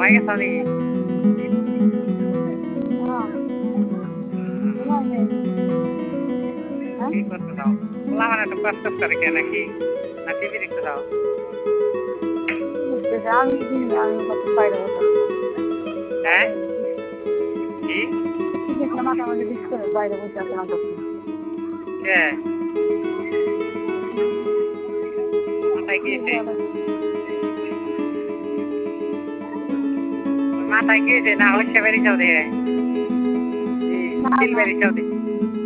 গেছো নাকি? কি করতে দাও? পোলা মানে তো কষ্ট করে কে নাকি? না টিভি দেখতে দাও? হ্যাঁ? কি? কে? মাথায় কি হয়েছে? মাথায় কি হয়েছে? না হচ্ছে বেরিয়ে যাও দিয়ে। বেরিয়ে যাও দিয়ে।